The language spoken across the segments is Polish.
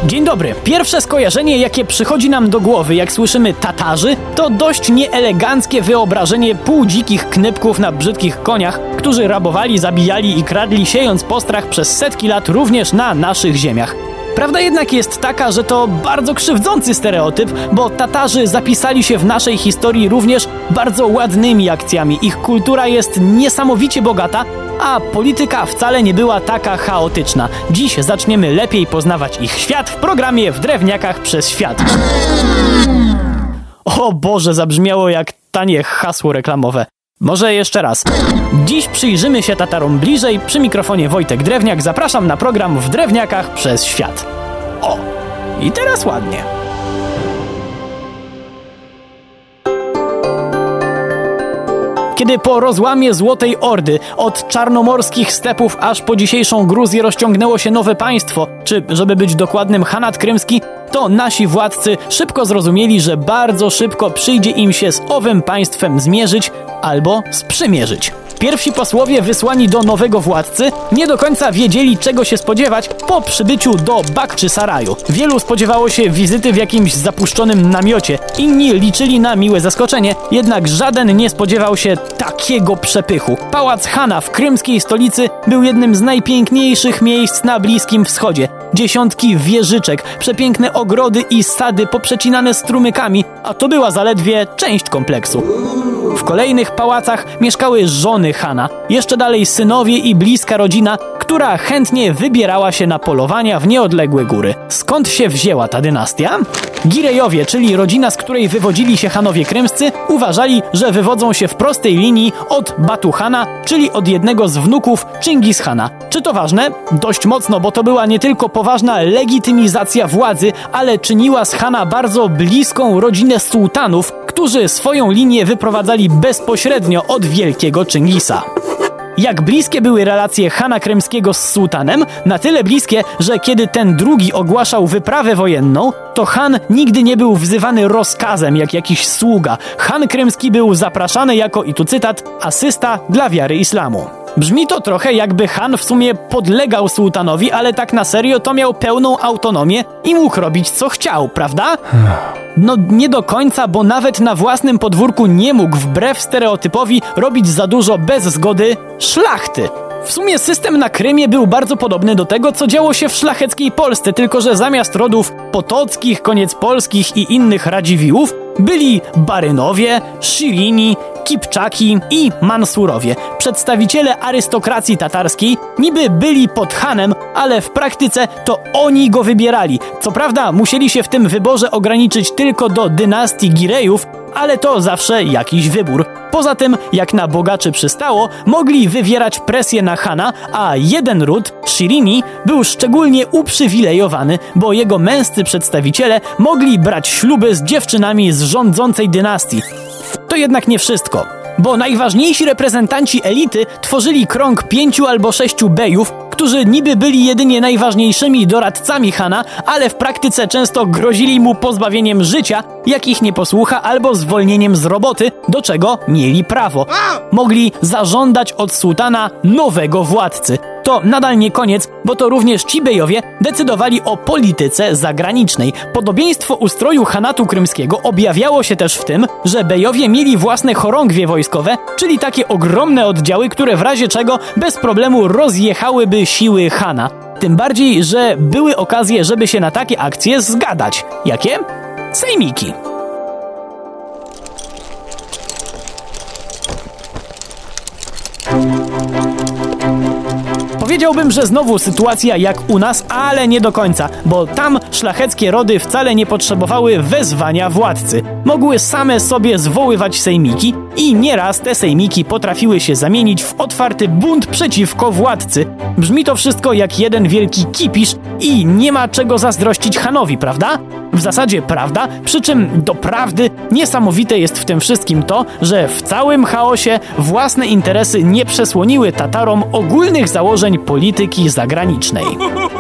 Dzień dobry. Pierwsze skojarzenie, jakie przychodzi nam do głowy, jak słyszymy Tatarzy, to dość nieeleganckie wyobrażenie półdzikich knypków na brzydkich koniach, którzy rabowali, zabijali i kradli, siejąc postrach przez setki lat również na naszych ziemiach. Prawda jednak jest taka, że to bardzo krzywdzący stereotyp, bo Tatarzy zapisali się w naszej historii również bardzo ładnymi akcjami. Ich kultura jest niesamowicie bogata, a polityka wcale nie była taka chaotyczna. Dziś zaczniemy lepiej poznawać ich świat w programie W Drewniakach przez świat. O Boże, zabrzmiało jak tanie hasło reklamowe. Może jeszcze raz. Dziś przyjrzymy się Tatarom bliżej. Przy mikrofonie Wojtek Drewniak. Zapraszam na program W Drewniakach przez świat. O! I teraz ładnie. Kiedy po rozłamie Złotej Ordy od czarnomorskich stepów aż po dzisiejszą Gruzję rozciągnęło się nowe państwo, czy żeby być dokładnym Hanat Krymski, to nasi władcy szybko zrozumieli, że bardzo szybko przyjdzie im się z owym państwem zmierzyć albo sprzymierzyć. Pierwsi posłowie wysłani do nowego władcy nie do końca wiedzieli, czego się spodziewać po przybyciu do Bakczysaraju. Wielu spodziewało się wizyty w jakimś zapuszczonym namiocie, inni liczyli na miłe zaskoczenie, jednak żaden nie spodziewał się takiego przepychu. Pałac Hana w krymskiej stolicy był jednym z najpiękniejszych miejsc na Bliskim Wschodzie. Dziesiątki wieżyczek, przepiękne ogrody i sady poprzecinane strumykami, a to była zaledwie część kompleksu. W kolejnych pałacach mieszkały żony Hana, jeszcze dalej synowie i bliska rodzina, która chętnie wybierała się na polowania w nieodległe góry. Skąd się wzięła ta dynastia? Girejowie, czyli rodzina, z której wywodzili się Hanowie krymscy, uważali, że wywodzą się w prostej linii od Batu Hana, czyli od jednego z wnuków Czingis Hana. Czy to ważne? Dość mocno, bo to była nie tylko poważna legitymizacja władzy, ale czyniła z Hana bardzo bliską rodzinę sułtanów, którzy swoją linię wyprowadzali bezpośrednio od wielkiego Czingisa. Jak bliskie były relacje Hana krymskiego z sułtanem? Na tyle bliskie, że kiedy ten drugi ogłaszał wyprawę wojenną, to Han nigdy nie był wzywany rozkazem jak jakiś sługa. Han krymski był zapraszany jako, i tu cytat, asysta dla wiary islamu. Brzmi to trochę jakby Han w sumie podlegał sułtanowi, ale tak na serio to miał pełną autonomię i mógł robić co chciał, prawda? No nie do końca, bo nawet na własnym podwórku nie mógł wbrew stereotypowi robić za dużo bez zgody szlachty. W sumie system na Krymie był bardzo podobny do tego, co działo się w szlacheckiej Polsce, tylko że zamiast rodów potockich, koniec polskich i innych Radziwiłłów byli Barynowie, Szirini, Kipczaki i Mansurowie. Przedstawiciele arystokracji tatarskiej niby byli pod Hanem, ale w praktyce to oni go wybierali. Co prawda musieli się w tym wyborze ograniczyć tylko do dynastii Girejów, ale to zawsze jakiś wybór. Poza tym, jak na bogaczy przystało, mogli wywierać presję na Hana, a jeden ród, Szirini, był szczególnie uprzywilejowany, bo jego męscy przedstawiciele mogli brać śluby z dziewczynami z rządzącej dynastii. To jednak nie wszystko, bo najważniejsi reprezentanci elity tworzyli krąg 5 albo 6 bejów, którzy niby byli jedynie najważniejszymi doradcami Hana, ale w praktyce często grozili mu pozbawieniem życia, jak ich nie posłucha, albo zwolnieniem z roboty, do czego mieli prawo. Mogli zażądać od sułtana nowego władcy. To nadal nie koniec, bo to również ci bejowie decydowali o polityce zagranicznej. Podobieństwo ustroju Hanatu krymskiego objawiało się też w tym, że bejowie mieli własne chorągwie wojskowe, czyli takie ogromne oddziały, które w razie czego bez problemu rozjechałyby siły Hana. Tym bardziej, że były okazje, żeby się na takie akcje zgadać. Jakie? Sejmiki. Powiedziałbym, że znowu sytuacja jak u nas, ale nie do końca, bo tam szlacheckie rody wcale nie potrzebowały wezwania władcy. Mogły same sobie zwoływać sejmiki i nieraz te sejmiki potrafiły się zamienić w otwarty bunt przeciwko władcy. Brzmi to wszystko jak jeden wielki kipisz i nie ma czego zazdrościć Hanowi, prawda? W zasadzie prawda, przy czym do prawdy niesamowite jest w tym wszystkim to, że w całym chaosie własne interesy nie przesłoniły Tatarom ogólnych założeń polityki zagranicznej.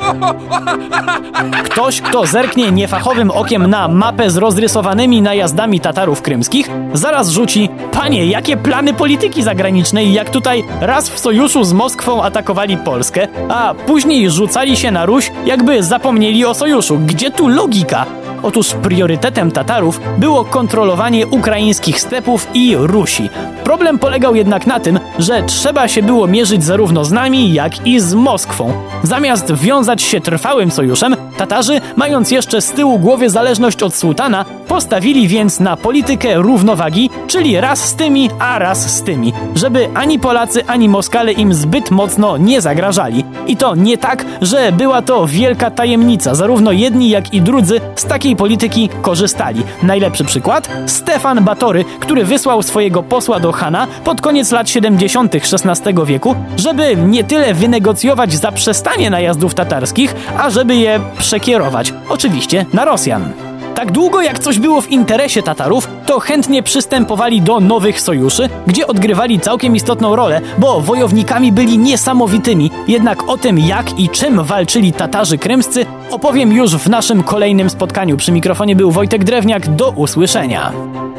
Ktoś, kto zerknie niefachowym okiem na mapę z rozrysowanymi najazdami Tatarów krymskich, zaraz rzuci: panie, jakie plany polityki zagranicznej, jak tutaj raz w sojuszu z Moskwą atakowali Polskę, a później rzucali się na Ruś, jakby zapomnieli o sojuszu. Gdzie tu logika? Otóż priorytetem Tatarów było kontrolowanie ukraińskich stepów i Rusi. Problem polegał jednak na tym, że trzeba się było mierzyć zarówno z nami, jak i z Moskwą. Zamiast wiązać się trwałym sojuszem, Tatarzy, mając jeszcze z tyłu głowy zależność od sułtana, postawili więc na politykę równowagi, czyli raz z tymi, a raz z tymi, żeby ani Polacy, ani Moskale im zbyt mocno nie zagrażali. I to nie tak, że była to wielka tajemnica. Zarówno jedni, jak i drudzy z takiej polityki korzystali. Najlepszy przykład? Stefan Batory, który wysłał swojego posła do Hana pod koniec lat 70. XVI wieku, żeby nie tyle wynegocjować zaprzestanie najazdów tatarskich, a żeby je przekierować. Oczywiście na Rosjan. Tak długo jak coś było w interesie Tatarów, to chętnie przystępowali do nowych sojuszy, gdzie odgrywali całkiem istotną rolę, bo wojownikami byli niesamowitymi. Jednak o tym, jak i czym walczyli Tatarzy krymscy, opowiem już w naszym kolejnym spotkaniu. Przy mikrofonie był Wojtek Drewniak. Do usłyszenia.